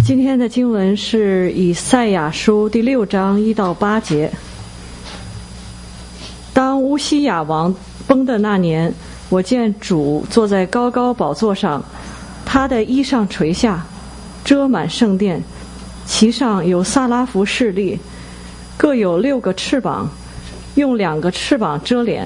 今天的经文是以赛亚书第6章1到8节。当乌西雅王崩的那年，我见主坐在高高宝座上，他的衣裳垂下，遮满圣殿，其上有撒拉弗侍立，各有6个翅膀，用2个翅膀遮脸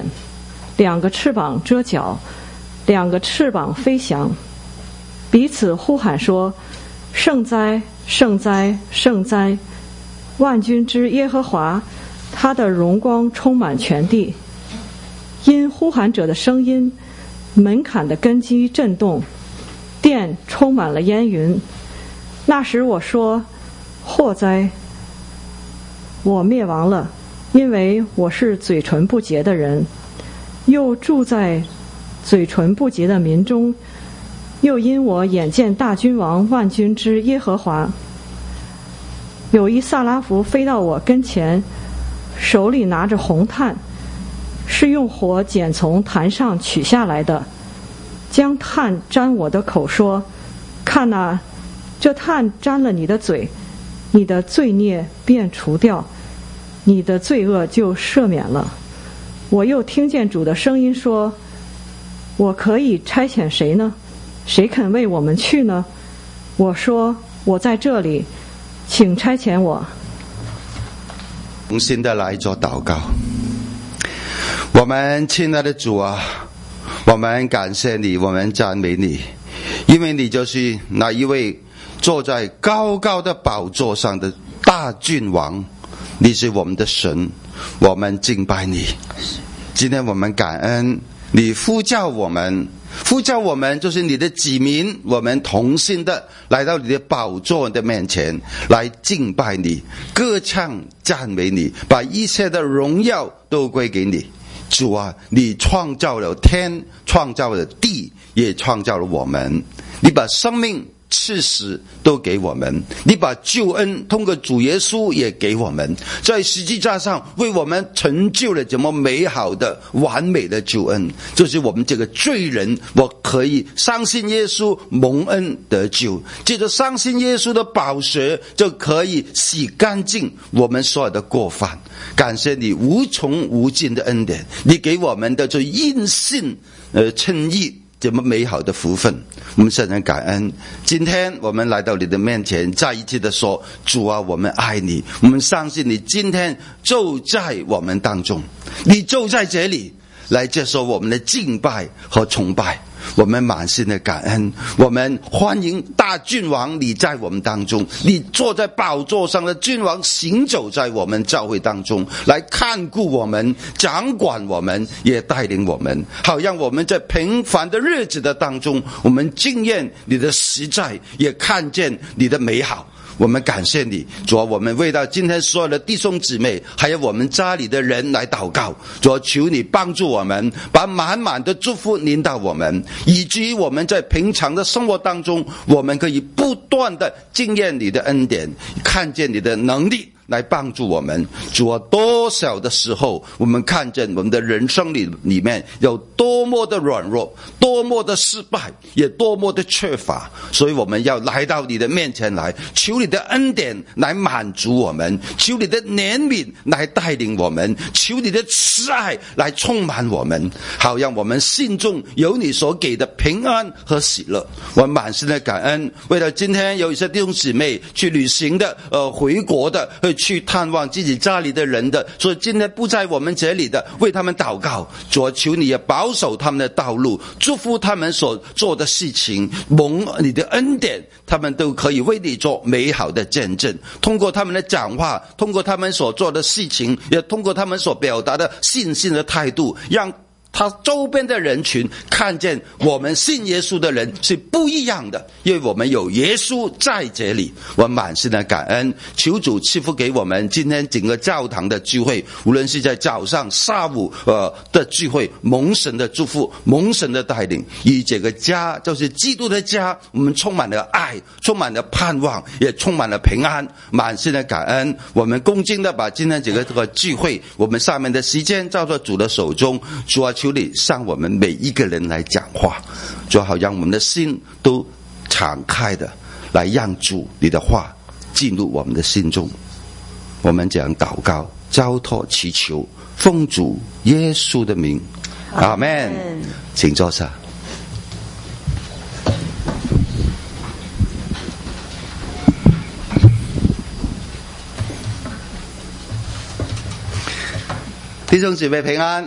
，2个翅膀遮脚，2个翅膀飞翔，彼此呼喊说：圣哉，圣哉，圣哉！万军之耶和华，他的荣光充满全地。因呼喊者的声音，门槛的根基震动，殿充满了烟云。那时我说：祸哉！我灭亡了，因为我是嘴唇不洁的人，又住在嘴唇不洁的民中。又因我眼见大君王万军之耶和华，有一撒拉弗飞到我跟前，手里拿着红炭，是用火剪从坛上取下来的，将炭沾我的口说：看哪，这炭沾了你的嘴，你的罪孽便除掉，你的罪恶就赦免了。我又听见主的声音说：我可以差遣谁呢？谁肯为我们去呢？我说：我在这里，请差遣我。 重新的来做祷告。我们亲爱的主啊，我们感谢你，我们赞美你，因为你就是那一位坐在高高的宝座上的大君王，你是我们的神，我们敬拜你。今天我们感恩你呼叫我们就是你的子民，我们同心的来到你的宝座的面前来敬拜你，歌唱赞美你，把一切的荣耀都归给你。主啊，你创造了天，创造了地，也创造了我们，你把生命赐死都给我们，你把救恩通过主耶稣也给我们，在十字架上为我们成就了这么美好的完美的救恩，就是我们这个罪人，我可以相信耶稣蒙恩得救，借着相信耶稣的宝血就可以洗干净我们所有的过犯。感谢你无穷无尽的恩典，你给我们的就因信称义这么美好的福分，我们深深感恩。今天我们来到你的面前，再一次的说：主啊，我们爱你，我们相信你今天就在我们当中，你就在这里来接受我们的敬拜和崇拜。我们满心的感恩，我们欢迎大君王你在我们当中，你坐在宝座上的君王行走在我们教会当中，来看顾我们，掌管我们，也带领我们，好让我们在平凡的日子的当中，我们经验你的实在，也看见你的美好。我们感谢你，主啊，我们为到今天所有的弟兄姊妹还有我们家里的人来祷告，主啊，求你帮助我们，把满满的祝福临到我们，以至于我们在平常的生活当中，我们可以不断的经验你的恩典，看见你的能力来帮助我们。主啊，多少的时候我们看见我们的人生里面有多么的软弱，多么的失败，也多么的缺乏，所以我们要来到你的面前来，求你的恩典来满足我们，求你的怜悯来带领我们，求你的慈爱来充满我们，好让我们心中有你所给的平安和喜乐。我们满心的感恩，为了今天有一些弟兄姊妹去旅行的回国的，去探望自己家里的人的，所以今天不在我们这里的，为他们祷告。主，求你也保守他们的道路，祝福他们所做的事情，蒙你的恩典，他们都可以为你做美好的见证。通过他们的讲话，通过他们所做的事情，也通过他们所表达的信心的态度，让他周边的人群看见我们信耶稣的人是不一样的，因为我们有耶稣在这里。我满心的感恩，求主赐福给我们今天整个教堂的聚会，无论是在早上下午的聚会，蒙神的祝福，蒙神的带领，以这个家就是基督的家，我们充满了爱，充满了盼望，也充满了平安。满心的感恩，我们恭敬的把今天这个聚会，我们下面的时间交到主的手中。主啊，求你向我们每一个人来讲话，就好让我们的心都敞开的来让主你的话进入我们的心中。我们这样祷告交托祈求，奉主耶稣的名，阿们。请坐下。弟兄姊妹平安。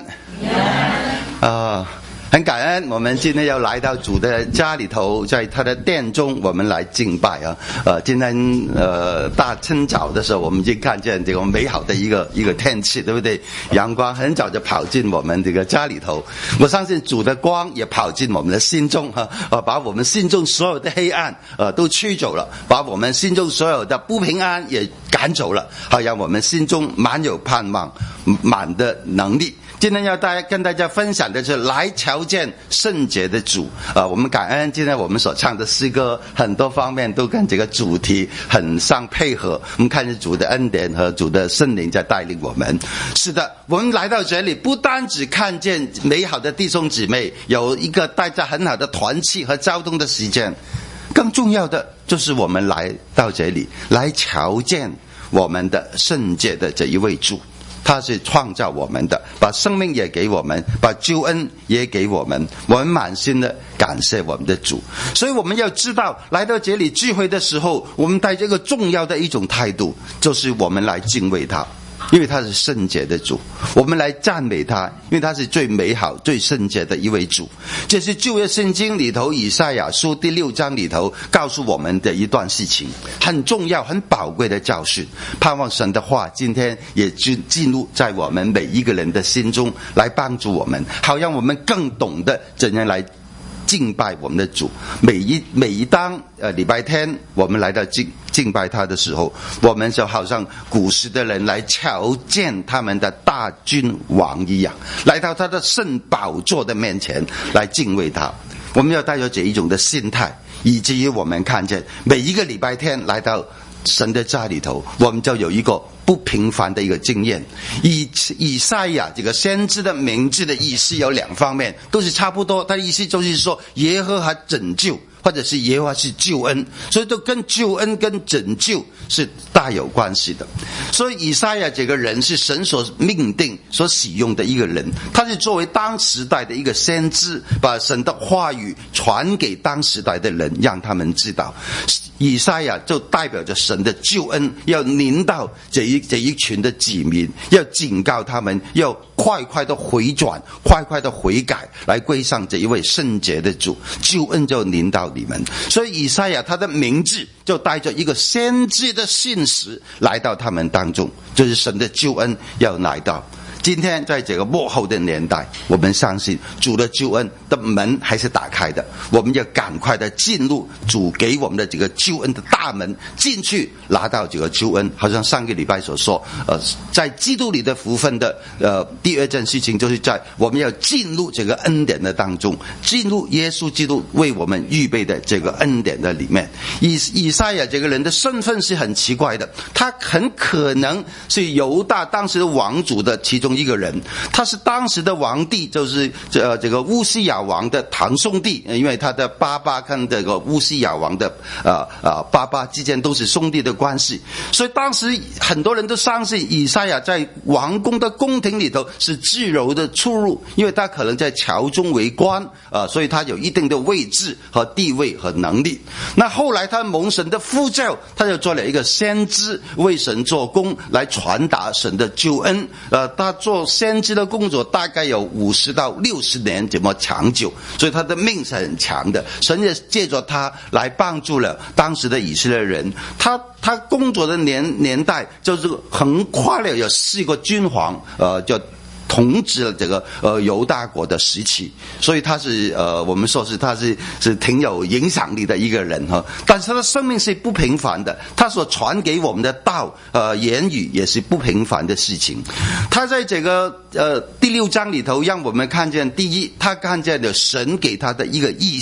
很感恩我们今天要来到主的家里头，在他的殿中我们来敬拜啊。今天大清早的时候，我们就看见这个美好的一个天气，对不对？阳光很早就跑进我们这个家里头，我相信主的光也跑进我们的心中把我们心中所有的黑暗都驱走了，把我们心中所有的不平安也赶走了，好让我们心中满有盼望，满的能力。今天要跟大家分享的是来瞧见圣洁的主。我们感恩今天我们所唱的诗歌很多方面都跟这个主题很相配合，我们看见主的恩典和主的圣灵在带领我们。是的，我们来到这里不单只看见美好的弟兄姊妹有一个带着很好的团契和交通的时间，更重要的就是我们来到这里来瞧见我们的圣洁的这一位主。他是创造我们的，把生命也给我们，把救恩也给我们，我们满心的感谢我们的主。所以我们要知道，来到这里聚会的时候，我们带这个重要的一种态度，就是我们来敬畏他，因为他是圣洁的主。我们来赞美他，因为他是最美好最圣洁的一位主。这是旧约圣经里头以赛亚书第6章里头告诉我们的一段事情，很重要很宝贵的教训。盼望神的话今天也进入在我们每一个人的心中，来帮助我们，好让我们更懂得怎样来敬拜我们的主。每一当礼拜天我们来到敬拜他的时候，我们就好像古时的人来瞧见他们的大君王一样，来到他的圣宝座的面前来敬畏他。我们要带着这一种的心态，以至于我们看见每一个礼拜天来到神的家里头，我们就有一个不平凡的一个经验。以赛亚这个先知的名字的意思有2方面，都是差不多，他的意思就是说耶和华拯救，或者是耶和华是救恩，所以都跟救恩跟拯救是大有关系的。所以以赛亚这个人是神所命定所使用的一个人，他是作为当时代的一个先知，把神的话语传给当时代的人，让他们知道。以赛亚就代表着神的救恩要临到这一群的子民，要警告他们要快快的回转，快快的悔改，来归上这一位圣洁的主，救恩就临到你们。所以以赛亚他的名字就带着一个先知的信实来到他们当中，就是神的救恩要来到。今天在这个末后的年代，我们相信主的救恩的门还是打开的，我们要赶快的进入主给我们的这个救恩的大门，进去拿到这个救恩。好像上个礼拜所说，在基督里的福分的第2件事情，就是在我们要进入这个恩典的当中，进入耶稣基督为我们预备的这个恩典的里面。以赛亚这个人的身份是很奇怪的，他很可能是犹大当时的王族的其中一个人，他是当时的皇帝，就是这个乌西雅王的堂兄弟，因为他的爸爸跟这个乌西雅王的爸爸之间都是兄弟的关系，所以当时很多人都相信以赛亚在王宫的宫廷里头是自由的出入，因为他可能在朝中为官所以他有一定的位置和地位和能力。那后来他蒙神的呼召，他就做了一个先知，为神做工，来传达神的救恩。他做先知的工作大概有50到60年这么长久，所以他的命是很强的。神也借着他来帮助了当时的以色列人。他工作的年代就是很快了，有4个君王就统治了这个犹大国的时期，所以他是我们说是他是挺有影响力的一个人哈。但是他的生命是不平凡的，他所传给我们的道言语也是不平凡的事情。他在这个第6章里头让我们看见，第一，他看见了神给他的一个意象。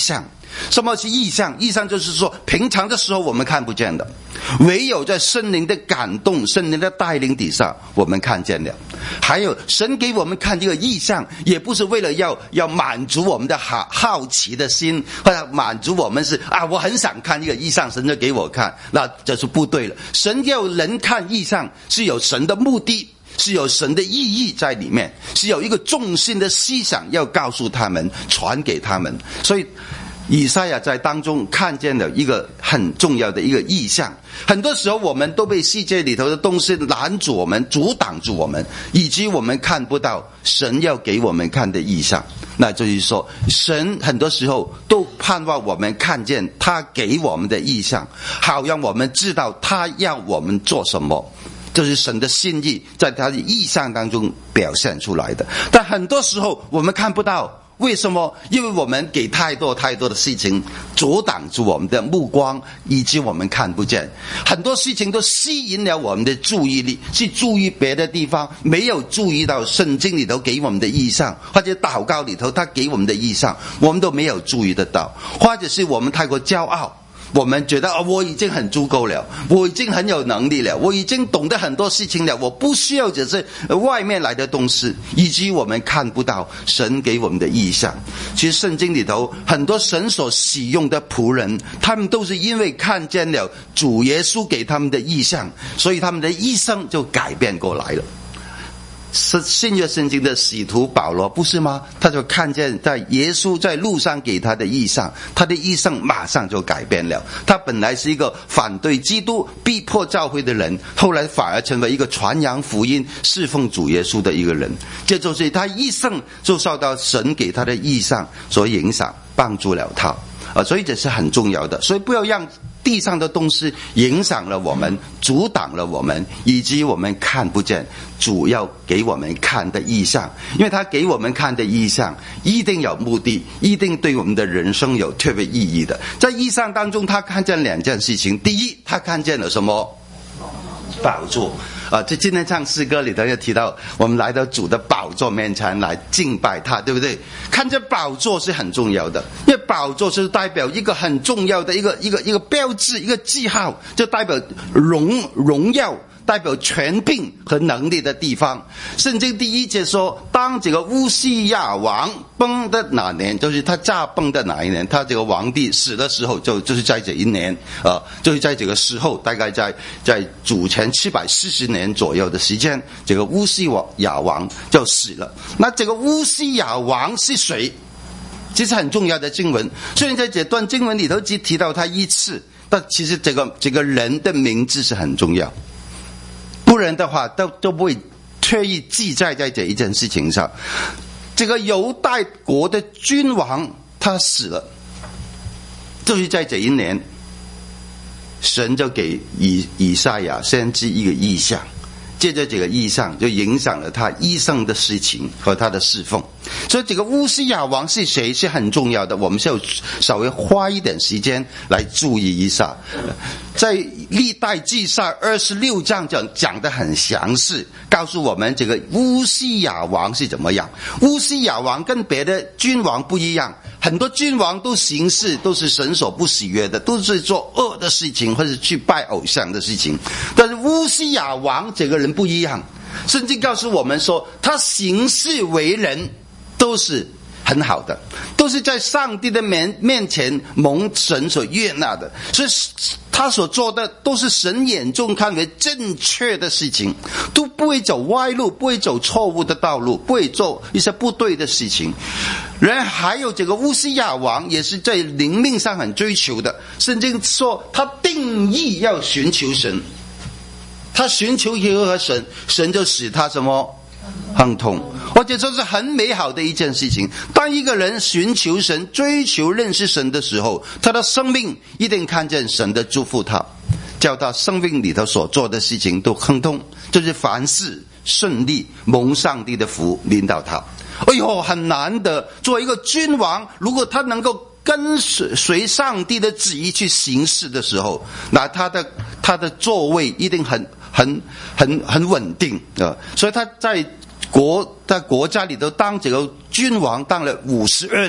什么是异象？异象就是说平常的时候我们看不见的，唯有在圣灵的感动、圣灵的带领底下我们看见了。还有神给我们看这个异象，也不是为了要满足我们的好奇的心，或者满足我们是我很想看这个异象，神就给我看，那这是不对了。神要人看异象是有神的目的，是有神的意义在里面，是有一个重心的思想要告诉他们，传给他们。所以以赛亚在当中看见了一个很重要的一个意象。很多时候我们都被世界里头的东西拦住我们，阻挡住我们，以及我们看不到神要给我们看的意象。那就是说神很多时候都盼望我们看见他给我们的意象，好让我们知道他要我们做什么，就是神的心意在他的意象当中表现出来的。但很多时候我们看不到，为什么？因为我们给太多的事情阻挡住我们的目光，以及我们看不见。很多事情都吸引了我们的注意力，去注意别的地方，没有注意到圣经里头给我们的意象，或者祷告里头他给我们的意象，我们都没有注意得到。或者是我们太过骄傲，我们觉得我已经很足够了，我已经很有能力了，我已经懂得很多事情了，我不需要只是外面来的东西，以及我们看不到神给我们的意象。其实圣经里头很多神所使用的仆人，他们都是因为看见了主耶稣给他们的意象，所以他们的一生就改变过来了。新约圣经的使徒保罗不是吗？他就看见在耶稣在路上给他的意象，他的一生马上就改变了。他本来是一个反对基督、逼迫教会的人，后来反而成为一个传扬福音、侍奉主耶稣的一个人。这就是他一生就受到神给他的意象所影响，帮助了他。所以这是很重要的。所以不要让地上的东西影响了我们，阻挡了我们，以及我们看不见主要给我们看的意象。因为他给我们看的意象一定有目的，一定对我们的人生有特别意义的。在意象当中他看见两件事情。第一，他看见了什么？宝座。这今天唱诗歌里头也提到，我们来到主的宝座面前来敬拜他，对不对？看这宝座是很重要的，因为宝座是代表一个很重要的一个标志，一个记号，就代表荣耀，代表权柄和能力的地方。圣经第一节说，当这个乌西亚王崩的那年，就是他驾崩的那一年，他这个皇帝死的时候就是在这一年，就是在这个时候，大概在主前740年左右的时间，这个乌西亚王就死了。那这个乌西亚王是谁？其实很重要的经文，虽然在这段经文里头只提到他一次，但其实这个人的名字是很重要，不然的话都不会特意记载在这一件事情上。这个犹大国的君王他死了，就是在这一年，神就给以赛亚先知一个意象，借着这个意象就影响了他一生的事情和他的侍奉。所以这个乌西亚王是谁是很重要的，我们需要稍微花一点时间来注意一下。在历代记上26章讲得很详细，告诉我们这个乌西亚王是怎么样。乌西亚王跟别的君王不一样，很多君王都行事都是神所不喜悦的，都是做恶的事情或者去拜偶像的事情。但是乌西亚王这个人不一样，圣经告诉我们说他行事为人都是很好的，都是在上帝的面前蒙神所悦纳的，所以他所做的都是神眼中看为正确的事情，都不会走歪路，不会走错误的道路，不会做一些不对的事情。然后还有这个乌西亚王也是在灵命上很追求的，圣经说他定义要寻求神，他寻求耶和华神，神就使他什么亨通。而且这是很美好的一件事情。当一个人寻求神，追求认识神的时候，他的生命一定看见神的祝福他，叫他生命里头所做的事情都亨通，就是凡事顺利，蒙上帝的福领导他。哎呦，很难得，作为一个君王，如果他能够跟随上帝的旨意去行事的时候，那他的座位一定很稳定啊。所以他在国家里头当这个君王当了52年，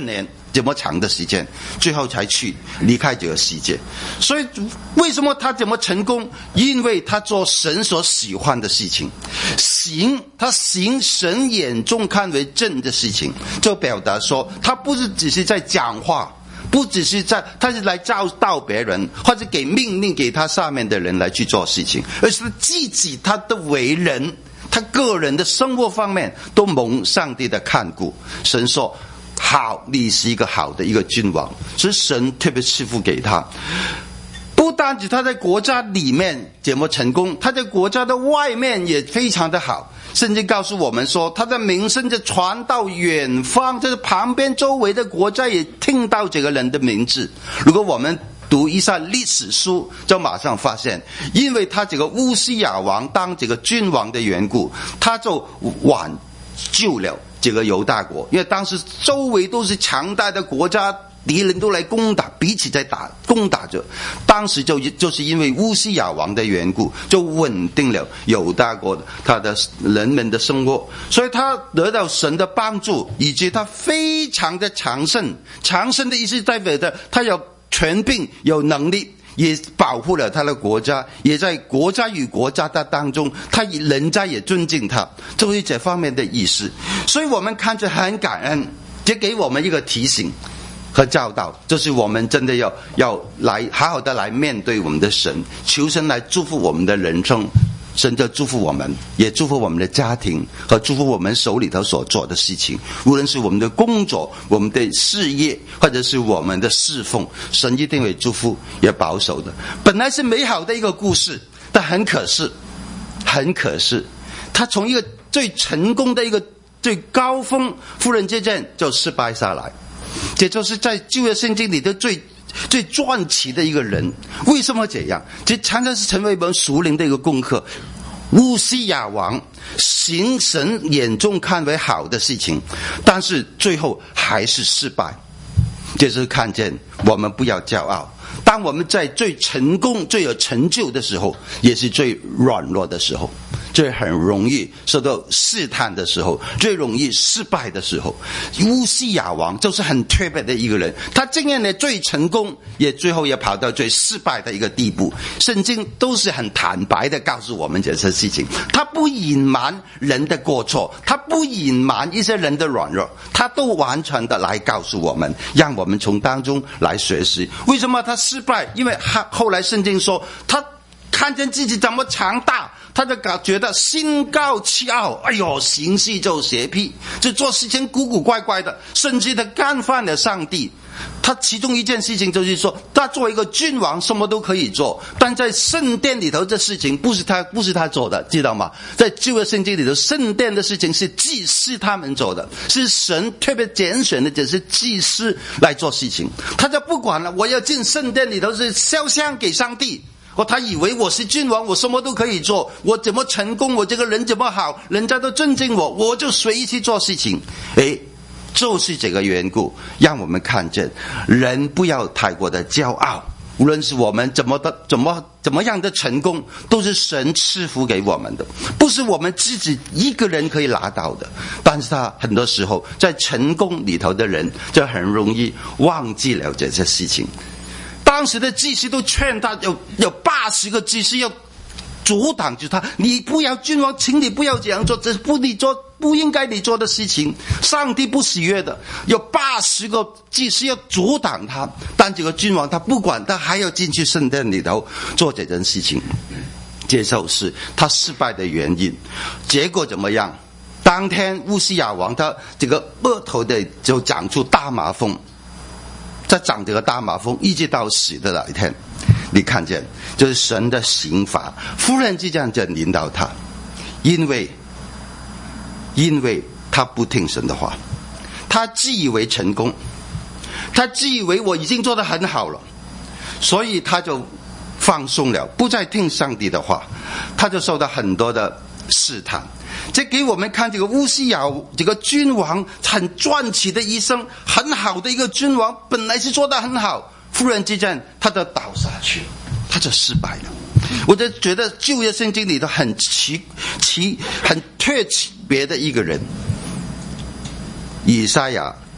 这么长的时间，最后才去离开这个世界。所以为什么他这么成功？因为他做神所喜欢的事情，他行神眼中看为正的事情，就表达说他不是只是在讲话，不只是他是来教导别人，或者给命令给他下面的人来去做事情，而是自己他的为人，他个人的生活方面都蒙上帝的看顾。神说好，你是一个好的一个君王，是神特别赐福给他。不单止他在国家里面这么成功，他在国家的外面也非常的好。圣经告诉我们说，他的名声就传到远方，就是旁边周围的国家也听到这个人的名字。如果我们读一下历史书，就马上发现，因为他这个乌西雅王当这个君王的缘故，他就挽救了这个犹大国。因为当时周围都是强大的国家，敌人都来攻打，彼此在攻打着。当时就是因为乌西雅王的缘故，就稳定了犹大国他的人们的生活。所以他得到神的帮助，以及他非常的强盛。强盛的意思代表着他有权柄，有能力，也保护了他的国家，也在国家与国家的当中，人家也尊敬他，就是这方面的意思。所以我们看着很感恩，这给我们一个提醒和教导，就是我们真的要来好好的来面对我们的神，求神来祝福我们的人生。神就祝福我们，也祝福我们的家庭，和祝福我们手里头所做的事情，无论是我们的工作，我们的事业，或者是我们的侍奉，神一定会祝福也保守的。本来是美好的一个故事，但很可惜他从一个最成功的一个最高峰夫人之战就失败下来。这就是在旧约圣经里的最传奇的一个人。为什么这样？这常常是成为我们属灵的一个功课。乌西雅王行神眼中看为好的事情，但是最后还是失败。这是看见我们不要骄傲，当我们在最成功最有成就的时候，也是最软弱的时候，最很容易受到试探的时候，最容易失败的时候。乌西雅王就是很特别的一个人，他经验了最成功，也最后也跑到最失败的一个地步。圣经都是很坦白的告诉我们这些事情，他不隐瞒人的过错，他不隐瞒一些人的软弱，他都完全的来告诉我们，让我们从当中来学习。为什么他失败？因为后来圣经说他看见自己怎么强大，他就觉得心高气傲，哎呦，行事就邪僻，就做事情古古怪怪的，甚至他干犯了上帝。他其中一件事情就是说，他作为一个君王什么都可以做，但在圣殿里头这事情不是他做的，知道吗？在旧约圣经里头，圣殿的事情是祭司他们做的，是神特别拣选的，只是祭司来做事情。他就不管了，我要进圣殿里头是烧香给上帝。他以为我是君王，我什么都可以做，我怎么成功，我这个人怎么好，人家都尊敬我，我就随意去做事情。就是这个缘故，让我们看见人不要太过的骄傲，无论是我们怎么样的成功，都是神赐福给我们的，不是我们自己一个人可以拿到的。但是他很多时候在成功里头的人就很容易忘记了这些事情。当时的祭司都劝他，有80个祭司要阻挡住他，你不要君王，请你不要这样做，这是不应该你做的事情，上帝不喜悦的。有80个祭司要阻挡他，但这个君王他不管，他还要进去圣殿里头做这件事情。这就是他失败的原因。结果怎么样？当天乌西雅王他这个额头的就长出大麻风，他长这个大麻风一直到死的那一天，你看见就是神的刑罚，忽然之间就临到他，因为他不听神的话，他自以为成功，他自以为我已经做得很好了，所以他就放松了，不再听上帝的话，他就受到很多的试探。这给我们看这个乌西雅这个君王很传奇的一生，很好的一个君王，本来是做得很好，忽然之间他就倒下去，他就失败了。我就觉得旧约圣经里头很特别的一个人，以赛亚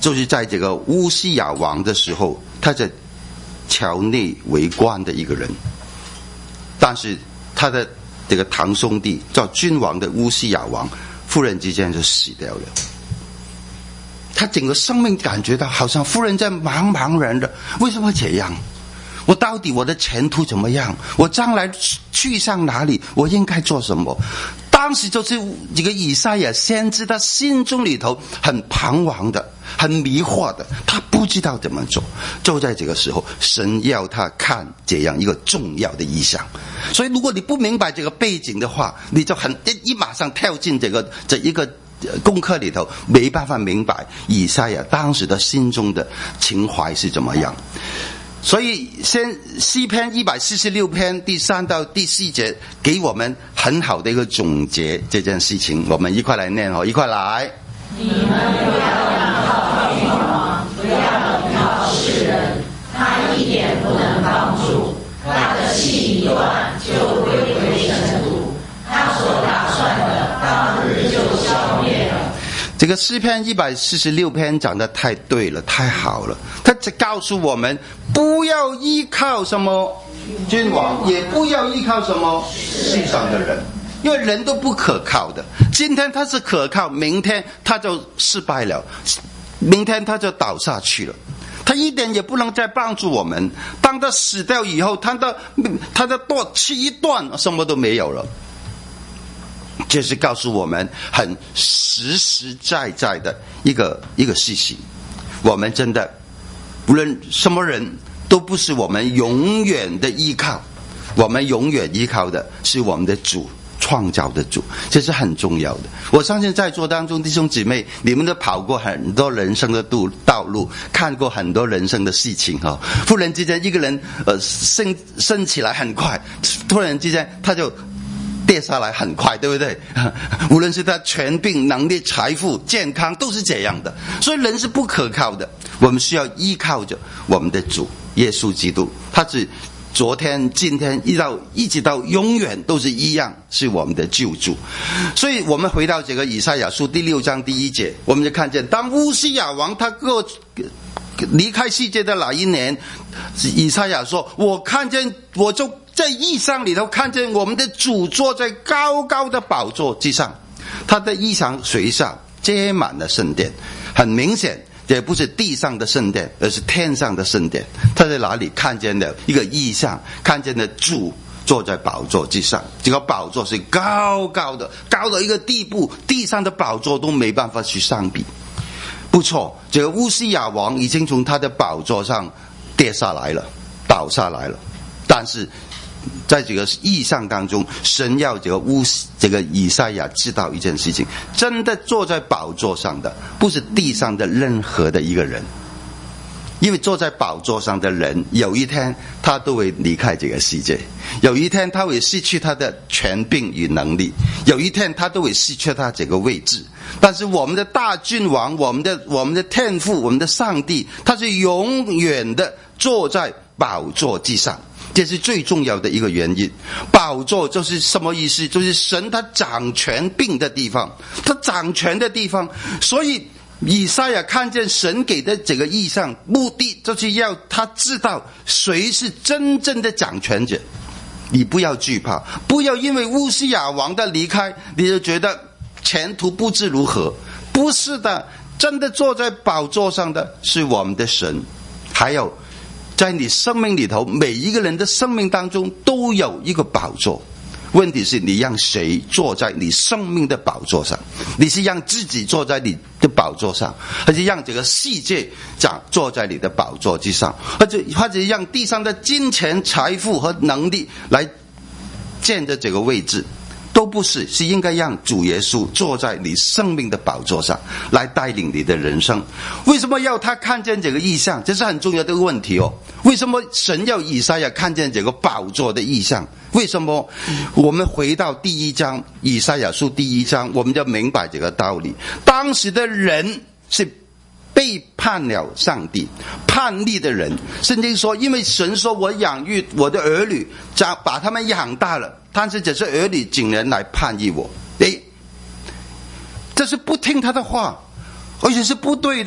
就是在这个乌西雅王的时候，他在朝内为官的一个人，但是他的这个堂兄弟叫君王的乌西雅王，忽然之间就死掉了。他整个生命感觉到好像忽然间茫茫然的，为什么这样？我到底我的前途怎么样？我将来去向哪里？我应该做什么？当时就是这个以赛亚先知，他心中里头很彷徨的，很迷惑的，他不知道怎么做。就在这个时候，神要他看这样一个重要的意象。所以如果你不明白这个背景的话，你就马上跳进这一个功课里头，没办法明白以赛亚当时的心中的情怀是怎么样。所以诗篇146篇第3到第4节给我们很好的一个总结这件事情，我们一块来念一块来。 你们不要依靠君王，不要依靠世人，他一点不能帮助，他的气一断就归回尘土，他所打算的当日就消灭了。 这个诗篇146篇讲得太对了，太好了。他只告诉我们，不要依靠什么君王，也不要依靠什么世上的人，因为人都不可靠的。今天他是可靠，明天他就失败了，明天他就倒下去了。他一点也不能再帮助我们。当他死掉以后，他的气一断，什么都没有了。这是告诉我们很实实在在的一个事情。我们真的无论什么人都不是我们永远的依靠，我们永远依靠的是我们的主，创造的主，这是很重要的。我相信在座当中弟兄姊妹，你们都跑过很多人生的道路，看过很多人生的事情忽然之间一个人升起来很快，突然之间他就跌下来很快，对不对？无论是他权柄、能力、财富、健康，都是这样的。所以人是不可靠的，我们需要依靠着我们的主耶稣基督，他是昨天、今天一直到永远都是一样，是我们的救主。所以我们回到这个以赛亚书第6章第1节，我们就看见当乌西雅王他离开世界的哪一年，以赛亚说，我就在异象里头看见我们的主坐在高高的宝座之上，他的衣裳垂下，遮满了圣殿。很明显也不是地上的圣殿，而是天上的圣殿。他在哪里看见了一个异象？看见了主坐在宝座之上，这个宝座是高高的，高到一个地步，地上的宝座都没办法去相比。不错，这个乌西雅王已经从他的宝座上跌下来了，倒下来了。但是在这个异象当中，神要这个以赛亚知道一件事情，真的坐在宝座上的不是地上的任何的一个人，因为坐在宝座上的人有一天他都会离开这个世界，有一天他会失去他的权柄与能力，有一天他都会失去他这个位置。但是我们的大君王，我们的天父，我们的上帝，他是永远的坐在宝座之上，这是最重要的一个原因。宝座就是什么意思？就是神他掌权柄的地方，他掌权的地方。所以以赛亚看见神给的这个意象，目的就是要他知道谁是真正的掌权者。你不要惧怕，不要因为乌西雅王的离开你就觉得前途不知如何。不是的，真的坐在宝座上的是我们的神。还有在你生命里头，每一个人的生命当中都有一个宝座。问题是你让谁坐在你生命的宝座上？你是让自己坐在你的宝座上，还是让这个世界坐在你的宝座之上，或者让地上的金钱、财富和能力来占着这个位置？都不是，是应该让主耶稣坐在你生命的宝座上来带领你的人生。为什么要他看见这个异象？这是很重要的问题为什么神要以赛亚看见这个宝座的异象？为什么？我们回到第1章，以赛亚书第1章，我们就明白这个道理。当时的人是背叛了上帝，叛逆的人。圣经说，因为神说，我养育我的儿女，把他们养大了，但是这些儿女竟然来叛逆我。这是不听他的话，而且是不对的。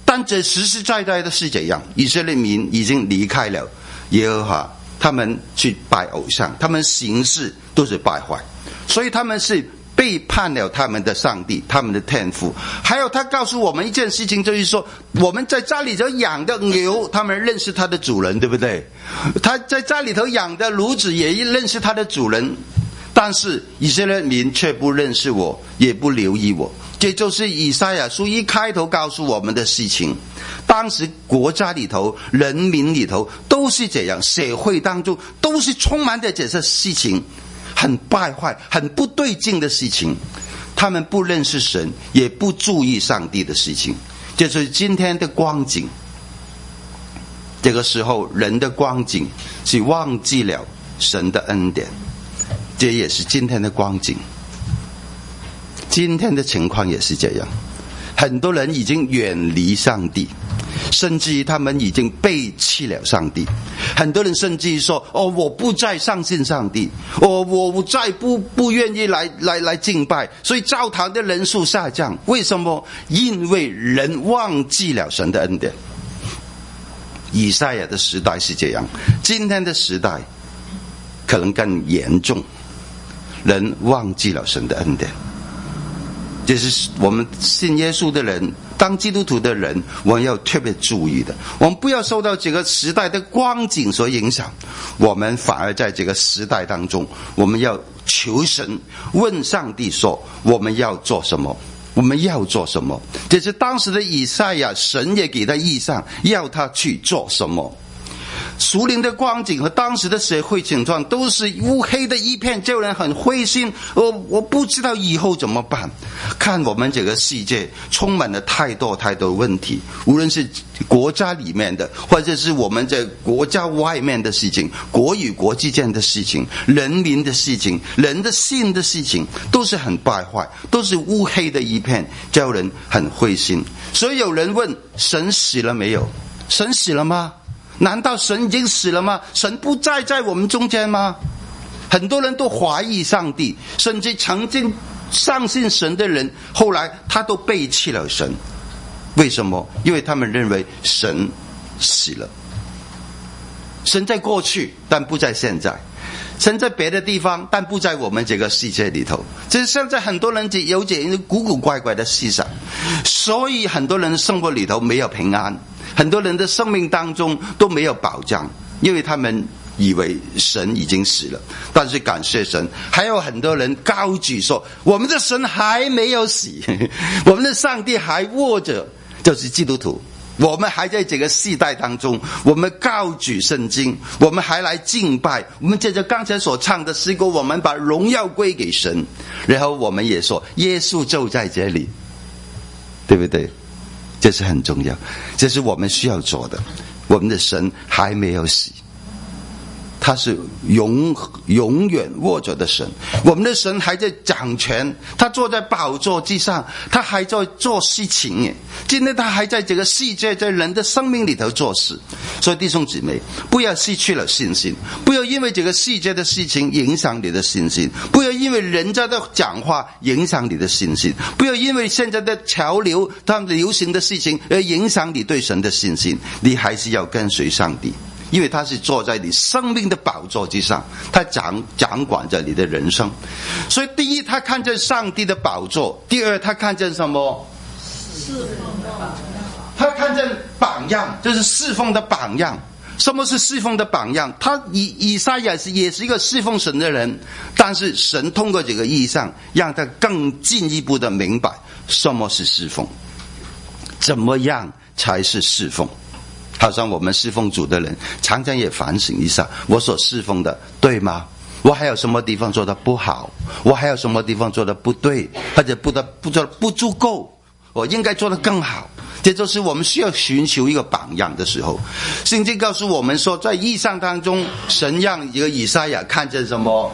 但这实实在在的是这样，以色列民已经离开了耶和华，他们去拜偶像，他们行事都是败坏，所以他们是背叛了他们的上帝，他们的天父。还有他告诉我们一件事情，就是说我们在家里头养的牛，他们认识他的主人，对不对？他在家里头养的驴子也认识他的主人，但是以色列民却不认识我，也不留意我。这就是以赛亚书一开头告诉我们的事情。当时国家里头，人民里头都是这样，社会当中都是充满着这些事情，很败坏很不对劲的事情。他们不认识神，也不注意上帝的事情，这就是今天的光景。这个时候人的光景是忘记了神的恩典，这也是今天的光景。今天的情况也是这样，很多人已经远离上帝，甚至于他们已经背弃了上帝。很多人甚至于说，我不再相信上帝，我再不愿意来敬拜，所以教堂的人数下降。为什么？因为人忘记了神的恩典。以赛亚的时代是这样，今天的时代可能更严重，人忘记了神的恩典。这是我们信耶稣的人，当基督徒的人，我们要特别注意的。我们不要受到这个时代的光景所影响，我们反而在这个时代当中，我们要求神，问上帝说我们要做什么，我们要做什么。这是当时的以赛亚，神也给他意象，要他去做什么。属灵的光景和当时的社会情况都是乌黑的一片，叫人很灰心。我不知道以后怎么办。看我们这个世界充满了太多问题，无论是国家里面的，或者是我们在国家外面的事情，国与国之间的事情，人民的事情，人的性的事情，都是很败坏，都是乌黑的一片，叫人很灰心。所以有人问，神死了没有？神死了吗？难道神已经死了吗？神不在我们中间吗？很多人都怀疑上帝，甚至曾经相信神的人，后来他都背弃了神。为什么？因为他们认为神死了。神在过去，但不在现在；神在别的地方，但不在我们这个世界里头。这是现在很多人有这样古怪的思想，所以很多人的生活里头没有平安，很多人的生命当中都没有保障，因为他们以为神已经死了。但是感谢神，还有很多人高举说我们的神还没有死，我们的上帝还活着，就是基督徒。我们还在这个世代当中，我们高举圣经，我们还来敬拜，我们接着刚才所唱的诗歌，我们把荣耀归给神，然后我们也说耶稣就在这里，对不对？这是很重要，这是我们需要做的。我们的神还没有死，他是永远握着的神。我们的神还在掌权，他坐在宝座之上，他还在做事情。今天他还在这个世界，在人的生命里头做事。所以弟兄姊妹，不要失去了信心，不要因为这个世界的事情影响你的信心，不要因为人家的讲话影响你的信心，不要因为现在的潮流他们流行的事情而影响你对神的信心。你还是要跟随上帝，因为他是坐在你生命的宝座之上，他掌管着你的人生。所以第一，他看见上帝的宝座；第二，他看见什么？侍奉的榜样。他看见榜样，就是侍奉的榜样。什么是侍奉的榜样？他以赛亚也是一个侍奉神的人，但是神通过这个意象，让他更进一步的明白什么是侍奉，怎么样才是侍奉。好像我们侍奉主的人常常也反省一下，我所侍奉的对吗？我还有什么地方做的不好？我还有什么地方做的不对，或者做的不足够，我应该做得更好。这就是我们需要寻求一个榜样的时候。圣经告诉我们说，在异象当中，神让一个以赛亚看见什么？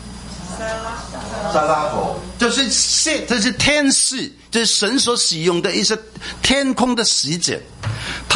撒拉佛，这是天使，这是神所使用的一些天空的使者。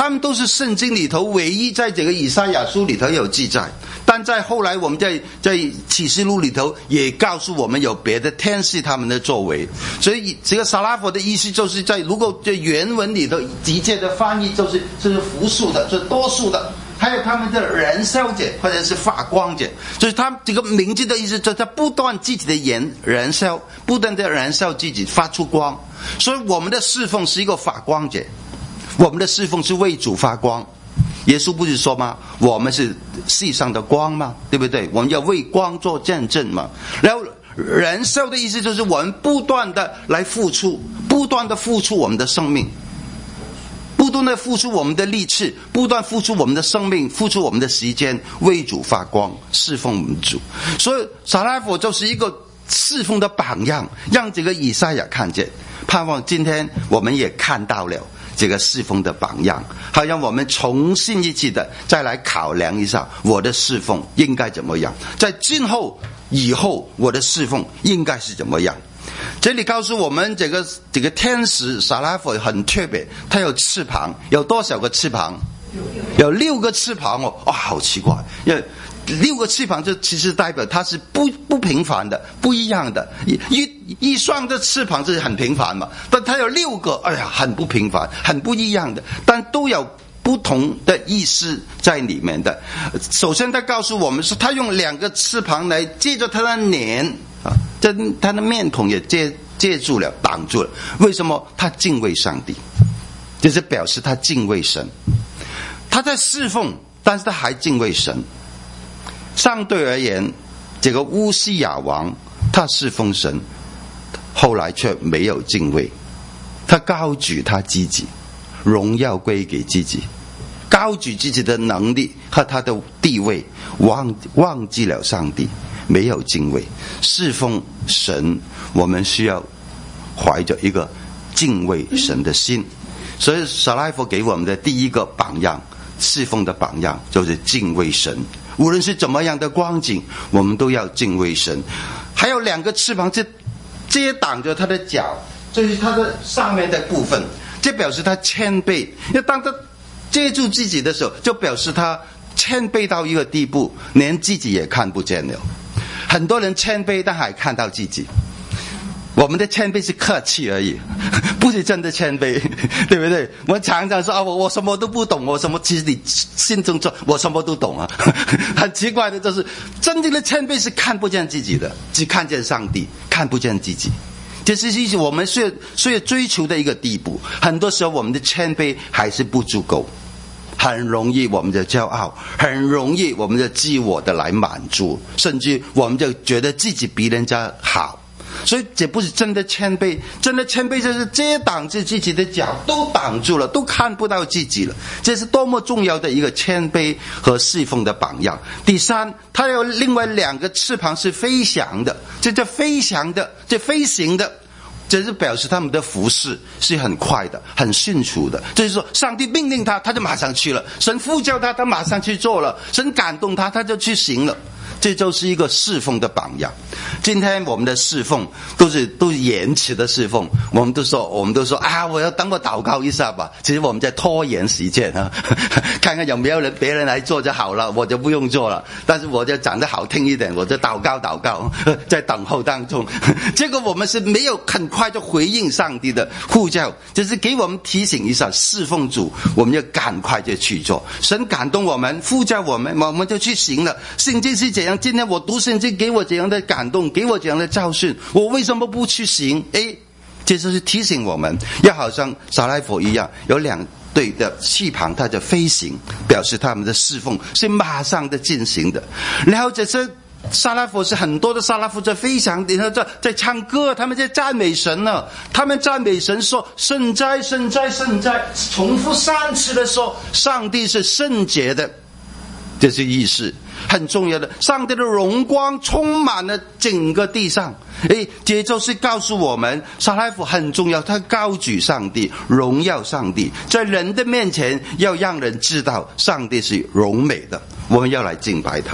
他们都是圣经里头唯一在这个以赛亚书里头有记载，但在后来我们在启示录里头也告诉我们有别的天使他们的作为。所以这个撒拉佛的意思就是如果在原文里头直接的翻译就是复数的，是多数的。还有他们的燃烧者或者是发光者，就是他们这个名字的意思，就是他不断自己的燃烧，不断的燃烧自己，发出光。所以我们的侍奉是一个发光者，我们的侍奉是为主发光。耶稣不是说吗？我们是世上的光吗？对不对？我们要为光做见证嘛。然后燃烧的意思就是我们不断的来付出，不断的付出我们的生命，不断的付出我们的力气，不断付出我们的生命，付出我们的时间，为主发光，侍奉我们主。所以撒拉佛就是一个侍奉的榜样，让这个以赛亚看见。盼望今天我们也看到了这个侍奉的榜样，好让我们重新一起的再来考量一下我的侍奉应该怎么样，在今后以后我的侍奉应该是怎么样。这里告诉我们这个天使撒拉佛很特别，他有翅膀，有多少个翅膀？有6个翅膀哦，好奇怪，因为6个翅膀就其实代表它是不平凡的，不一样的。一双的翅膀是很平凡嘛，但它有6个，很不平凡，很不一样的，但都有不同的意思在里面的。首先他告诉我们说，他用2个翅膀来借着他的脸他的面孔也借住了，挡住了。为什么？他敬畏上帝，就是表示他敬畏神。他在侍奉，但是他还敬畏神。相对而言，这个乌西雅王他侍奉神，后来却没有敬畏，他高举他自己，荣耀归给自己，高举自己的能力和他的地位，忘记了上帝，没有敬畏。侍奉神，我们需要怀着一个敬畏神的心。所以撒拉佛给我们的第一个榜样，侍奉的榜样就是敬畏神。无论是怎么样的光景，我们都要敬畏神。还有2个翅膀遮挡着他的脚，就是他的上面的部分，这表示他谦卑。因为当他遮住自己的时候，就表示他谦卑到一个地步，连自己也看不见了。很多人谦卑但还看到自己，我们的谦卑是客气而已，不是真的谦卑，对不对？我常常说我什么都不懂，其实你心中说我什么都懂啊。很奇怪的就是真正的谦卑是看不见自己的，只看见上帝，看不见自己。这是我们需要追求的一个地步。很多时候我们的谦卑还是不足够，很容易我们的骄傲，很容易我们的自我的来满足，甚至我们就觉得自己比人家好。所以这不是真的谦卑，真的谦卑就是遮挡着自己的脚，都挡住了，都看不到自己了。这是多么重要的一个谦卑和侍奉的榜样。第3，他有另外2个翅膀是飞翔的，这叫飞翔的，这飞行的，这是表示他们的服事是很快的，很迅速的。就是说上帝命令他就马上去了，神呼叫他马上去做了，神感动他就去行了。这就是一个侍奉的榜样。今天我们的侍奉都是延迟的侍奉，我们都说我要等我祷告一下吧。其实我们在拖延时间啊，看看有没有别人来做就好了，我就不用做了。但是我就讲得好听一点，我就祷告，在等候当中。这个我们是没有很快就回应上帝的呼叫，就是给我们提醒一下，侍奉主我们要赶快就去做。神感动我们，呼叫我们，我们就去行了。圣经是怎样，今天我读圣经给我怎样的感动，给我怎样的教训，我为什么不去行？这就是提醒我们，要好像撒拉佛一样，有2对的翅膀，它就飞行，表示他们的侍奉是马上的进行的。然后这是撒拉佛，是很多的撒拉佛在飞翔，然后在唱歌，他们在赞美神呢。他们赞美神说圣哉圣哉圣哉，重复3次的说上帝是圣洁的，这是意思很重要的。上帝的荣光充满了整个地上，这就是告诉我们撒拉佛很重要，他高举上帝，荣耀上帝，在人的面前要让人知道上帝是荣美的，我们要来敬拜他。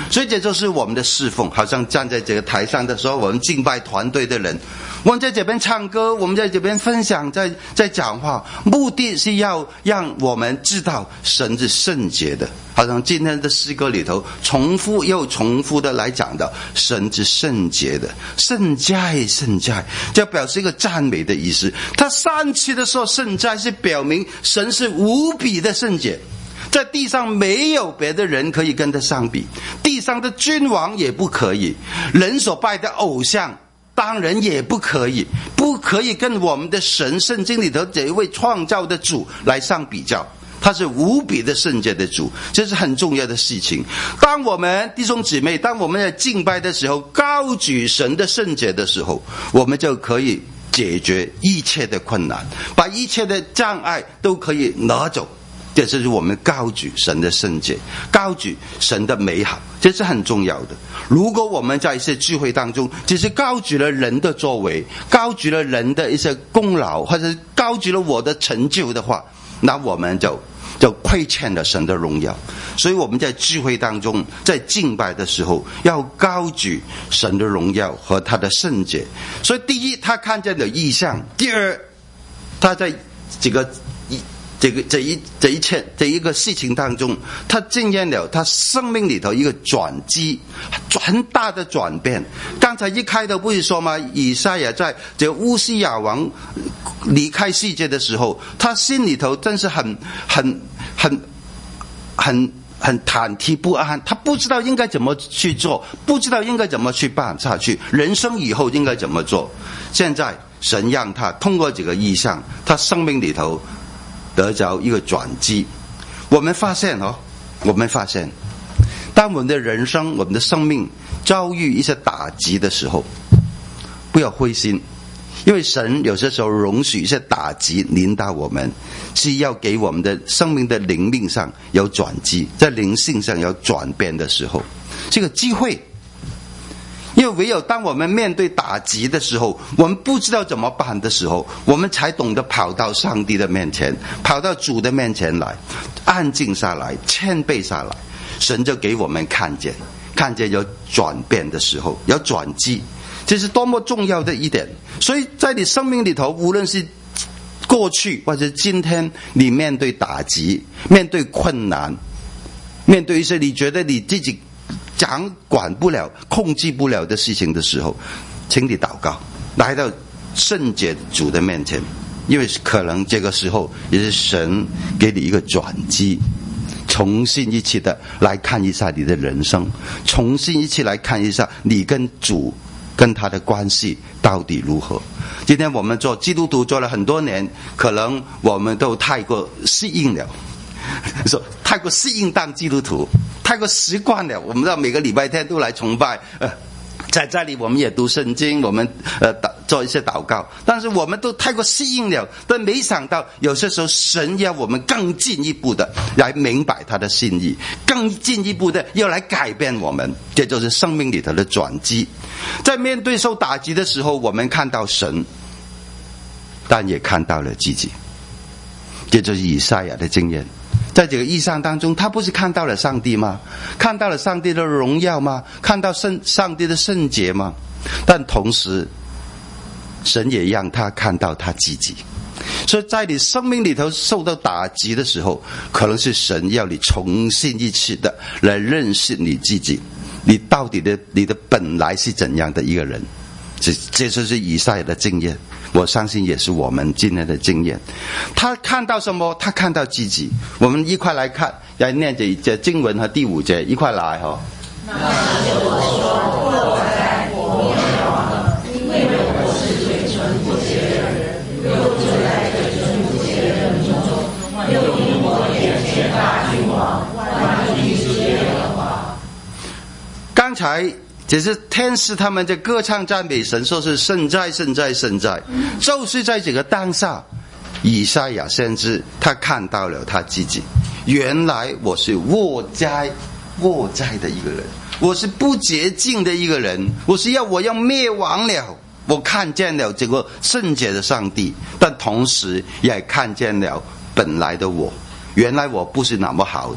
所以这就是我们的侍奉。好像站在这个台上的时候，我们敬拜团队的人，我们在这边唱歌，我们在这边分享，在讲话，目的是要让我们知道神是圣洁的。好像今天的诗歌里头重复又重复的来讲的，神是圣洁的，圣哉圣哉，这表示一个赞美的意思。他上去的时候，圣哉是表明神是无比的圣洁，在地上没有别的人可以跟他相比，地上的君王也不可以，人所拜的偶像当然也不可以跟我们的神，圣经里头这一位创造的主来相比较。他是无比的圣洁的主，这是很重要的事情。当我们弟兄姊妹，当我们在敬拜的时候，高举神的圣洁的时候，我们就可以解决一切的困难，把一切的障碍都可以拿走。这就是我们高举神的圣洁，高举神的美好，这是很重要的。如果我们在一些聚会当中只是高举了人的作为，高举了人的一些功劳，或者高举了我的成就的话，那我们就亏欠了神的荣耀。所以我们在聚会当中，在敬拜的时候要高举神的荣耀和他的圣洁。所以第一，他看见了异象；第二，他在这一个事情当中，他经验了他生命里头一个转机，很大的转变。刚才一开头不是说吗？以赛亚在这个乌西雅王离开世界的时候，他心里头真是很忐忑不安，他不知道应该怎么去做，不知道应该怎么去办下去，人生以后应该怎么做。现在神让他通过这个异象，他生命里头得着一个转机。我们发现当我们的人生，我们的生命遭遇一些打击的时候，不要灰心，因为神有些时候容许一些打击临到我们，是要给我们的生命的灵命上有转机，在灵性上有转变的时候，这个机会。因为唯有当我们面对打击的时候，我们不知道怎么办的时候，我们才懂得跑到上帝的面前，跑到主的面前来，安静下来，谦卑下来，神就给我们看见有转变的时候，有转机，这是多么重要的一点。所以在你生命里头，无论是过去或者今天，你面对打击，面对困难，面对一些你觉得你自己管不了、控制不了的事情的时候，请你祷告，来到圣洁主的面前，因为可能这个时候也是神给你一个转机，重新一起的来看一下你的人生，重新一起来看一下你跟主跟他的关系到底如何。今天我们做基督徒做了很多年，可能我们都太过适应了，说太过适应当基督徒，太过习惯了。我们到每个礼拜天都来崇拜，在这里我们也读圣经，我们做一些祷告，但是我们都太过适应了。但没想到有些时候神要我们更进一步的来明白他的心意，更进一步的要来改变我们，这就是生命里头的转机。在面对受打击的时候，我们看到神，但也看到了自己，这就是以赛亚的经验。在这个异象当中，他不是看到了上帝吗？看到了上帝的荣耀吗？看到上帝的圣洁吗？但同时神也让他看到他自己。所以在你生命里头受到打击的时候，可能是神要你重新一次的来认识你自己，你到底你的本来是怎样的一个人。这就是以赛亚的经验，我相信也是我们今天的经验。他看到什么？他看到自己。我们一块来看，来念这经文和第5节，一块来哈。 那时我说，我在我灭亡了，因为我是嘴唇不洁的人，又住在嘴唇不洁的人中，又因我眼前大君王，万军之耶和华。 刚才只是天使他们在歌唱赞美神，说是圣哉圣哉圣哉，就是在这个当下，以赛亚先知他看到了他自己，原来我是卧灾的一个人，我是不洁净的一个人，我要灭亡了。我看见了这个圣洁的上帝，但同时也看见了本来的我，原来我不是那么好的，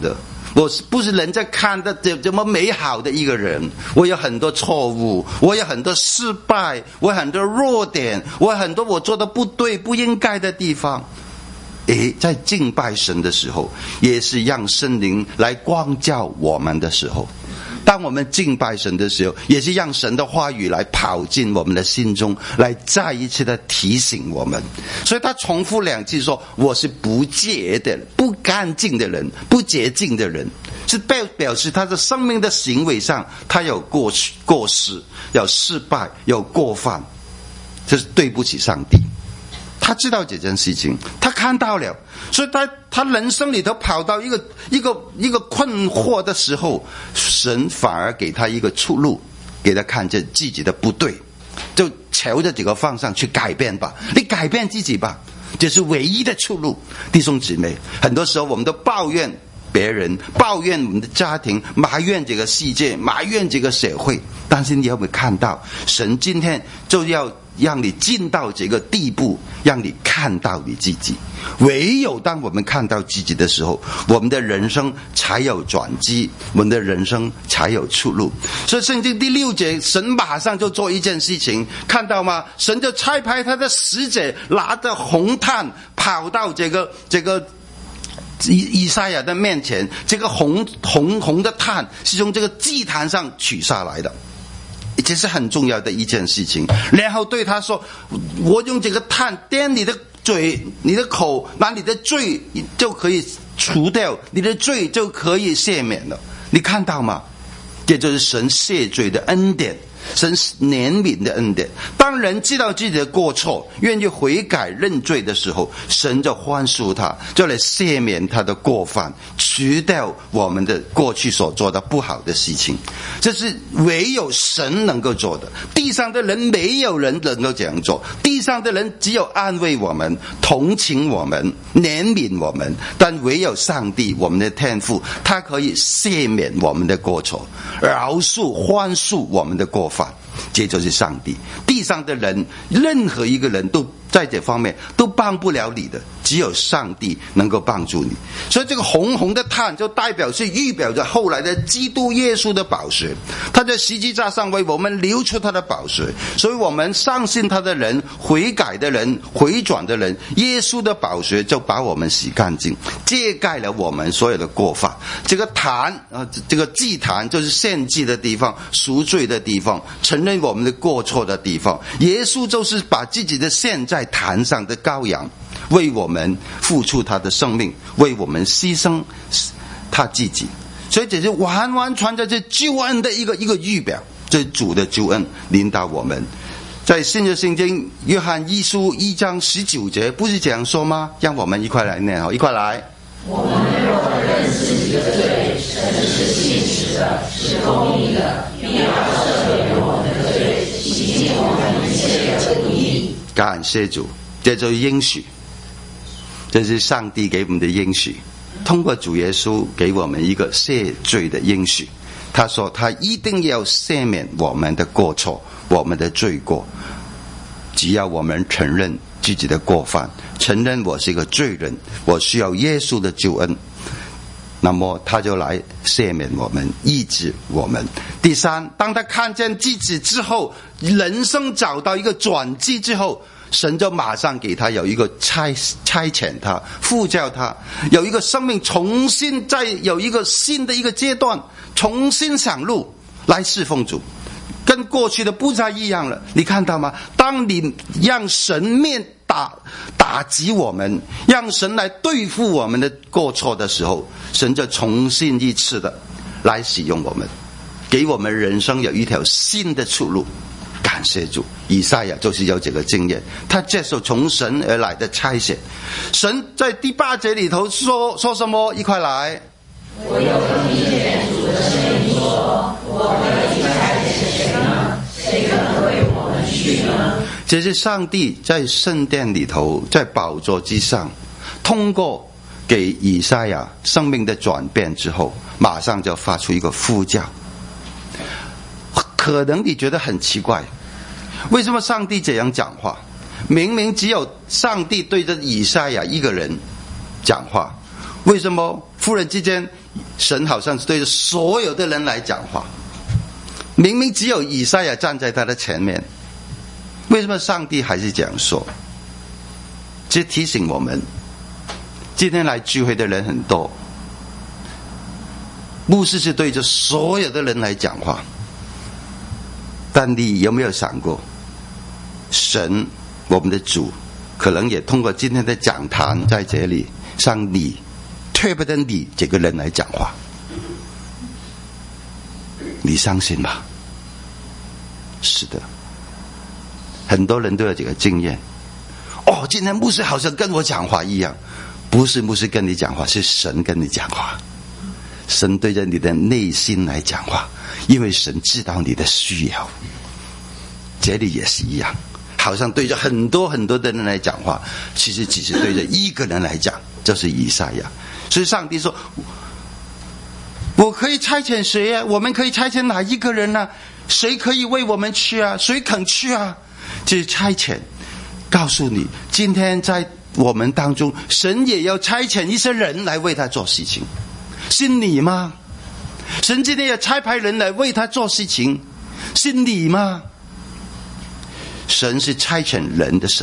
我不是人家看的这么美好的一个人，我有很多错误，我有很多失败，我有很多弱点，我有很多我做的不对不应该的地方。在敬拜神的时候，也是让圣灵来光照我们的时候。当我们敬拜神的时候，也是让神的话语来跑进我们的心中，来再一次的提醒我们。所以他重复2次说，我是不洁的、不干净的人，不洁净的人，是表示他的生命的行为上他有过失，有失败，有过犯，这是对不起上帝。他知道这件事情，他看到了，所以他人生里头跑到一个困惑的时候，神反而给他一个出路，给他看见自己的不对，就朝着这个方向去改变吧，你改变自己吧，这是唯一的出路。弟兄姊妹，很多时候我们都抱怨别人，抱怨我们的家庭，埋怨这个世界，埋怨这个社会，但是你有没有看到，神今天就要让你进到这个地步，让你看到你自己。唯有当我们看到自己的时候，我们的人生才有转机，我们的人生才有出路。所以圣经第6节，神马上就做一件事情，看到吗？神就差派他的使者拿着红炭跑到这个以赛亚的面前，这个红的炭是从这个祭坛上取下来的，这是很重要的一件事情。然后对他说，我用这个炭掂你的嘴，你的口，那你的罪就可以除掉，你的罪就可以赦免了。你看到吗？这就是神赦罪的恩典，神怜悯的恩典。当人知道自己的过错，愿意悔改认罪的时候，神就宽恕他，就来赦免他的过犯，除掉我们的过去所做的不好的事情。这是唯有神能够做的，地上的人没有人能够这样做。地上的人只有安慰我们，同情我们，怜悯我们，但唯有上帝，我们的天父，他可以赦免我们的过错，饶恕宽恕我们的过犯。这就是上帝。地上的人，任何一个人都在这方面都帮不了你的，只有上帝能够帮助你。所以这个红的炭就代表是预表着后来的基督耶稣的宝血，他在十字架上为我们流出他的宝血。所以我们相信他的人，悔改的人，回转的人，耶稣的宝血就把我们洗干净，遮盖了我们所有的过犯。这个坛这个祭坛就是献祭的地方，赎罪的地方，承认我们的过错的地方。耶稣就是把自己的献在坛上的羔羊，为我们付出他的生命，为我们牺牲他自己。所以这是完完全全是救恩的一个预表，这是主的救恩领导我们。在新约圣经约翰一书1章19节不是这样说吗？让我们一块来念，一块来。 我们若认自己的罪，神是信实的，是公义的，必要赦免我们的罪，洗净我们一切的不义。 感谢主，这就是应许，这是上帝给我们的应许，通过主耶稣给我们一个赦罪的应许。他说他一定要赦免我们的过错，我们的罪过，只要我们承认自己的过犯，承认我是一个罪人，我需要耶稣的救恩，那么他就来赦免我们，医治我们。第三，当他看见自己之后，人生找到一个转机之后，神就马上给他有一个差遣他，呼叫他，有一个生命重新再有一个新的一个阶段，重新上路来侍奉主，跟过去的不再一样了。你看到吗？当你让神面打击我们，让神来对付我们的过错的时候，神就重新一次的来使用我们，给我们人生有一条新的出路。感谢主，以赛亚就是有这个经验，他接受从神而来的差遣。神在第8节里头说什么？一块来。 我有听见主的声音说，我可以差遣谁呢？谁可能为我们去呢？ 这是上帝在圣殿里头，在宝座之上，通过给以赛亚生命的转变之后，马上就发出一个呼叫。可能你觉得很奇怪，为什么上帝这样讲话？明明只有上帝对着以赛亚一个人讲话，为什么忽然之间神好像对着所有的人来讲话，明明只有以赛亚站在他的前面，为什么上帝还是这样说？这提醒我们，今天来聚会的人很多，牧师是对着所有的人来讲话，但你有没有想过，神我们的主可能也通过今天的讲坛在这里向你，特别的你这个人来讲话，你相信吗？是的，很多人都有这个经验。今天牧师好像跟我讲话一样，不是牧师跟你讲话，是神跟你讲话，神对着你的内心来讲话，因为神知道你的需要。这里也是一样，好像对着很多很多的人来讲话，其实只是对着一个人来讲，就是以赛亚。所以上帝说，我可以差遣谁啊？我们可以差遣哪一个人呢？谁可以为我们去啊？谁肯去啊？就是差遣。告诉你，今天在我们当中，神也要差遣一些人来为他做事情，是你吗？神今天也差派人来为他做事情，是你吗？神是差遣人的神，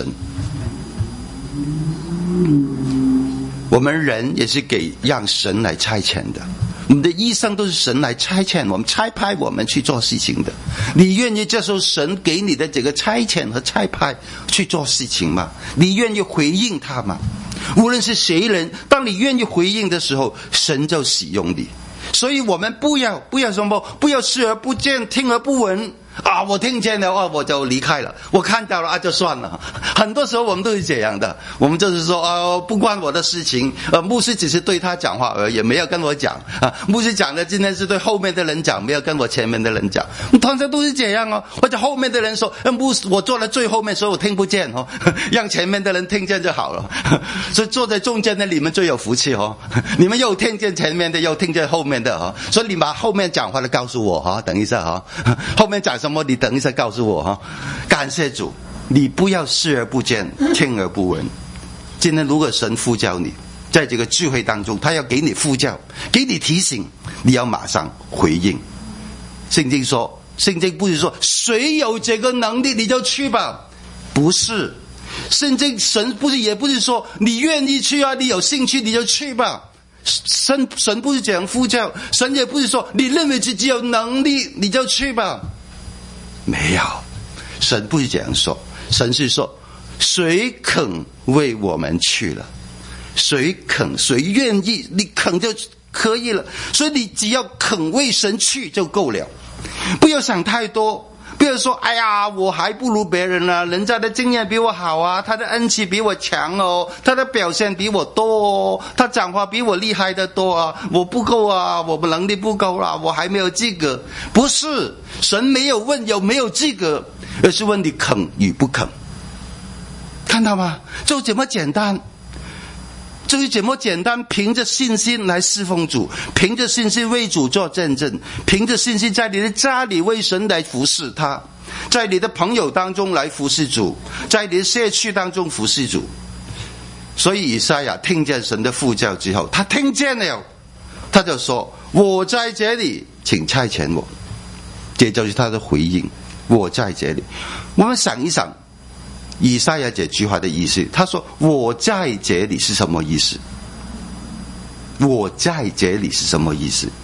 我们人也是让神来差遣的。我们的一生都是神来差遣我们，差派我们去做事情的。你愿意接受神给你的这个差遣和差派去做事情吗？你愿意回应他吗？无论是谁人，当你愿意回应的时候，神就使用你。所以我们不要什么，不要视而不见，听而不闻啊！我听见了我就离开了，我看到了就算了。很多时候我们都是这样的，我们就是说不关我的事情，牧师只是对他讲话而已，没有跟我讲啊。牧师讲的今天是对后面的人讲，没有跟我前面的人讲，通常都是这样或者后面的人说牧师我坐在最后面，所以我听不见让前面的人听见就好了。所以坐在中间的你们最有福气你们又听见前面的，又听见后面的所以你把后面讲话的告诉我等一下后面讲什么你等一下告诉我感谢主，你不要视而不见，听而不闻。今天如果神呼叫你，在这个聚会当中，他要给你呼叫，给你提醒，你要马上回应。圣经不是说谁有这个能力你就去吧，不是。圣经神也不是说你愿意去你有兴趣你就去吧。神不是这样呼叫，神也不是说你认为自己有能力你就去吧，没有，神不是这样说。神是说谁肯为我们去了，谁肯谁愿意，你肯就可以了。所以你只要肯为神去就够了，不要想太多，不要说哎呀我还不如别人啊，人家的经验比我好啊，他的恩赐比我强他的表现比我多他讲话比我厉害的多啊，我不够啊，我们能力不够啊，我还没有资格。不是，神没有问有没有资格，而是问你肯与不肯。看到吗？就这么简单，就是这么简单，凭着信心来侍奉主，凭着信心为主做见证，凭着信心在你的家里为神来服侍他，在你的朋友当中来服侍主，在你的社区当中服侍主。所以以赛亚听见神的呼叫之后，他听见了，他就说我在这里，请差遣我。这就是他的回应，我在这里。我们想一想以赛亚这句话的意思，他说我在这里是什么意思？我在这里是什么意思？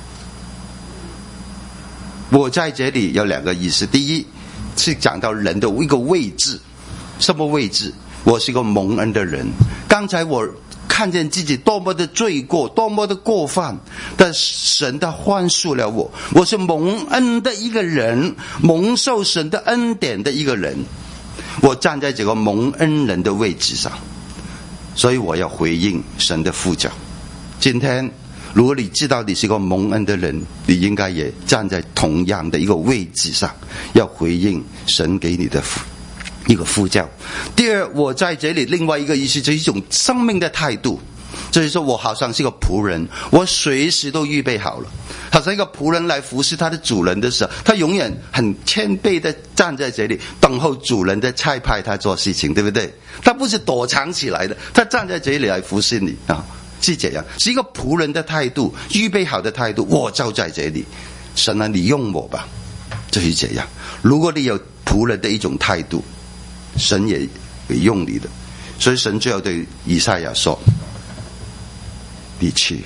我在这里有两个意思。第一是讲到人的一个位置，什么位置？我是一个蒙恩的人，刚才我看见自己多么的罪过，多么的过犯，但神他宽恕了我，我是蒙恩的一个人，蒙受神的恩典的一个人，我站在这个蒙恩人的位置上，所以我要回应神的呼召。今天如果你知道你是个蒙恩的人，你应该也站在同样的一个位置上，要回应神给你的一个呼叫。第二，我在这里另外一个意思就是一种生命的态度，就是说我好像是个仆人，我随时都预备好了，好像一个仆人来服侍他的主人的时候，他永远很谦卑的站在这里等候主人的差派他做事情，对不对？他不是躲藏起来的，他站在这里来服侍你是这样，是一个仆人的态度，预备好的态度。我就在这里，神啊，你用我吧，就是这样。如果你有仆人的一种态度，神也会用你的。所以神最后对以赛亚说：你去，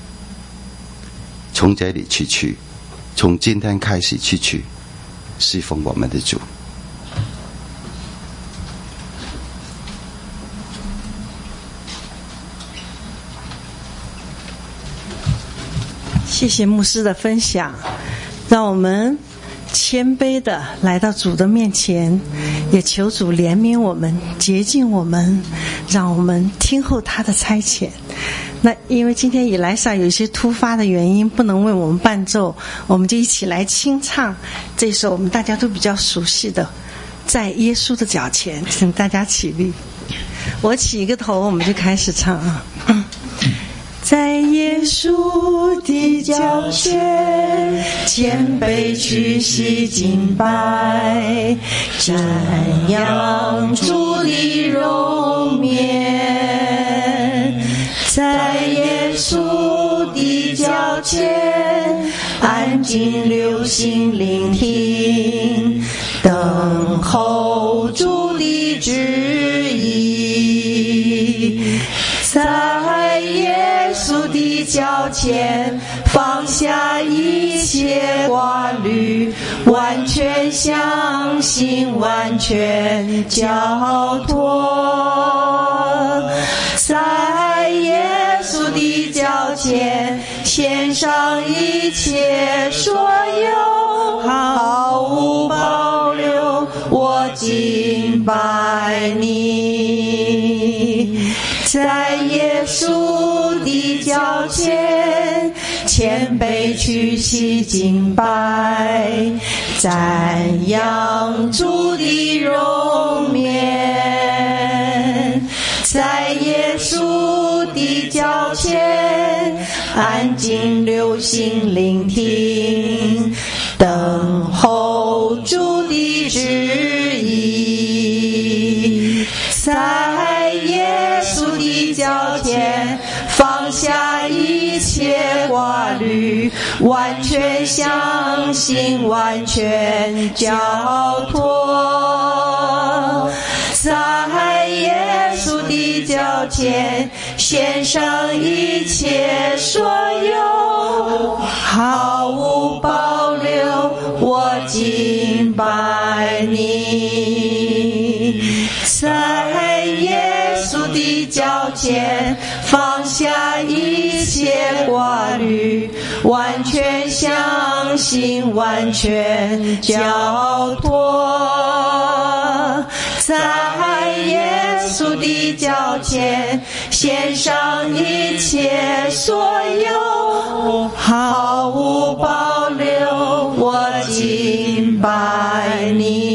从这里去，从今天开始去侍奉我们的主。 谢谢牧师的分享，让我们谦卑的来到主的面前，也求主怜悯我们，洁净我们，让我们听候他的差遣。那因为今天以来上有一些突发的原因不能为我们伴奏，我们就一起来清唱这首我们大家都比较熟悉的《在耶稣的脚前》，请大家起立，我起一个头，我们就开始唱啊。在耶稣的脚前，谦卑屈膝敬拜，瞻仰主的容面。在耶稣的脚前，安静留心聆听，等候主的旨意。在耶稣的脚前，放下一切挂虑，完全相信，完全交托。在耶稣的脚前，献上一切所有，毫无保留，我敬拜你。在耶稣的脚前，谦卑屈膝敬拜，瞻仰主的容面。在耶稣的脚前，安静留心聆听，等候主的旨意。在耶稣的脚前，放下一切挂虑，完全相信，完全交托。在耶稣的脚前，献上一切所有，毫无保留，我敬拜你。在耶稣的脚前，放下一切挂虑，完全相信，完全交托。在耶稣的脚前，献上一切所有，毫无保留，我敬拜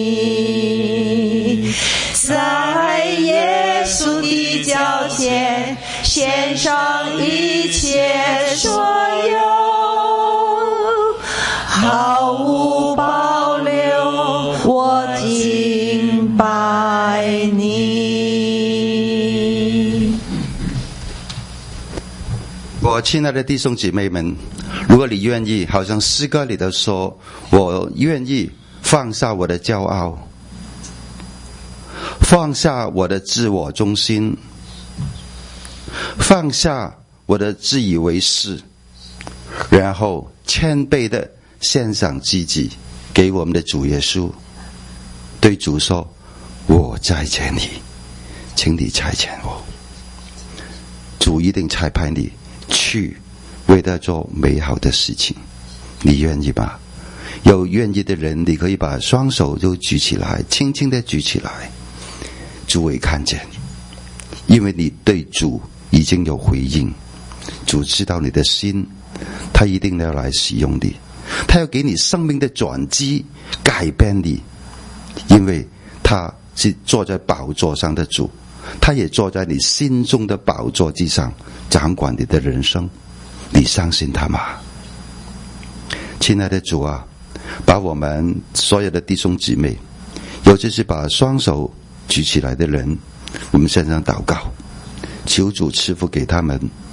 你。在耶稣的脚前，献上一切所有，毫无保留，我敬拜你。 我亲爱的弟兄姐妹们，如果你愿意，好像诗歌里头说，我愿意放下我的骄傲，放下我的自我中心，放下我的自以为是，然后谦卑的献上自己给我们的主耶稣，对主说，我在这里，请你差遣我。主一定差派你去为他做美好的事情，你愿意吗？有愿意的人，你可以把双手都举起来，轻轻的举起来，主会看见，因为你对主已经有回应，主知道你的心，他一定要来使用你，他要给你生命的转机，改变你，因为他是坐在宝座上的主，他也坐在你心中的宝座之上，掌管你的人生，你相信他吗？亲爱的主啊，把我们所有的弟兄姊妹，尤其是把双手举起来的人，我们线上祷告，求主赐福给他们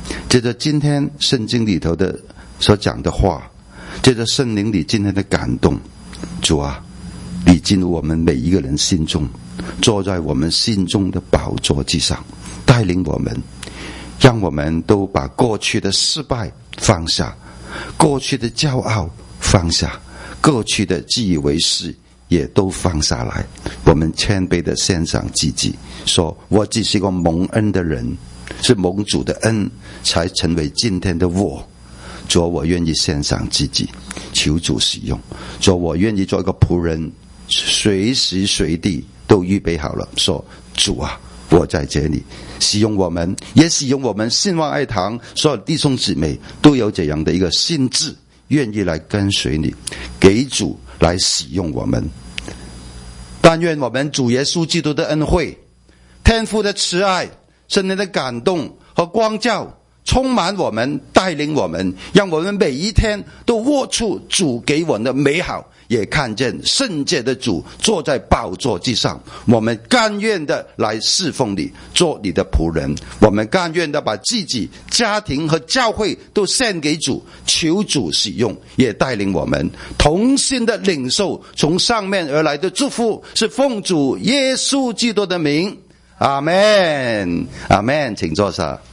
借着今天圣经里头的所讲的话，借着圣灵里今天的感动，主啊，你进入我们每一个人心中，坐在我们心中的宝座之上，带领我们，让我们都把过去的失败放下，过去的骄傲放下，过去的自以为是也都放下来。我们谦卑的献上自己，说我只是个蒙恩的人，是蒙主的恩才成为今天的我。主，我愿意献上自己，求主使用。主，我愿意做一个仆人，随时随地都预备好了，说主啊，我在这里，使用我们，也使用我们信望爱堂所有弟兄姊妹都有这样的一个心志，愿意来跟随你，给主来使用我们。但愿我们主耶稣基督的恩惠、天父的慈爱、圣灵的感动和光照充满我们，带领我们，让我们每一天都握住主给我们的美好，也看见圣洁的主坐在宝座之上。我们甘愿的来侍奉你，做你的仆人。我们甘愿的把自己、家庭和教会都献给主，求主使用，也带领我们同心的领受从上面而来的祝福，是奉主耶稣基督的名。阿们，阿们，请坐下。